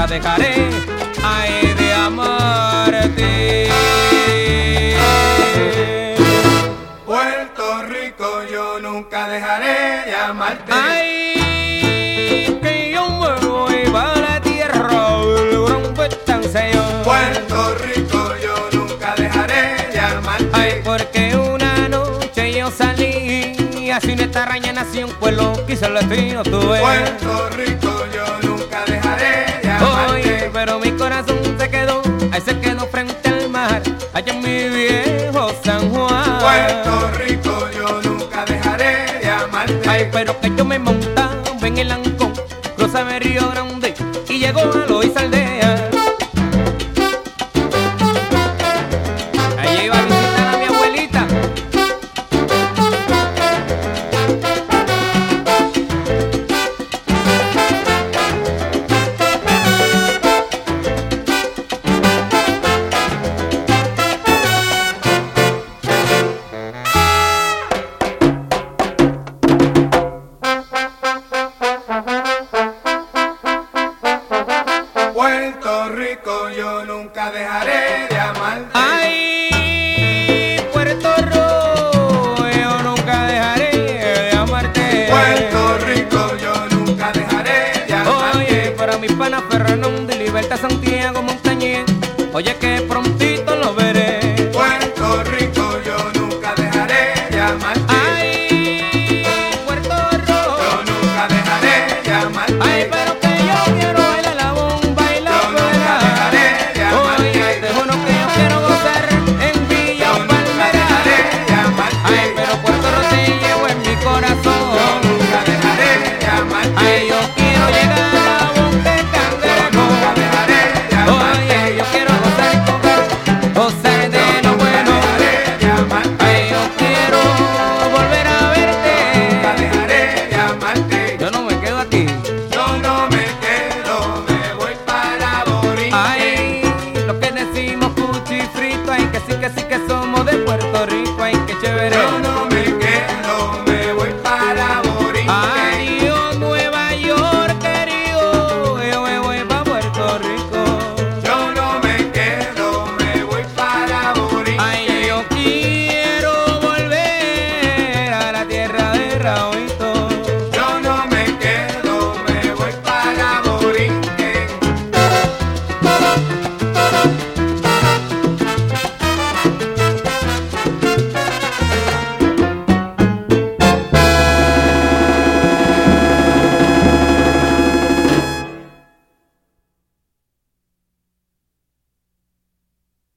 nunca dejaré, ay, de amarte. Puerto Rico, yo nunca dejaré de amarte. Ay, que yo me voy para la tierra del gran petanceo. Puerto Rico, yo nunca dejaré de amarte. Ay, porque una noche yo salí y así en esta raña nació un pueblo, quizá el destino tuve. Puerto Rico, yo nunca dejaré de amarte. Oye, pero mi corazón se quedó, ahí se quedó frente al mar, allá en mi viejo San Juan. Puerto Rico, yo nunca dejaré de amarte. Ay, pero que yo me montaba en el Ancón, cruzaba el Río Grande y llegó a Loíza Aldea. Allí iba a visitar a mi abuelita. Puerto Rico, yo nunca dejaré de amarte. Ay, Puerto Rico, yo nunca dejaré de amarte. Puerto Rico, yo nunca dejaré de amarte. Oye, para mi pana Fernández de Libertad Santiago Montañés, oye que prontito lo veré.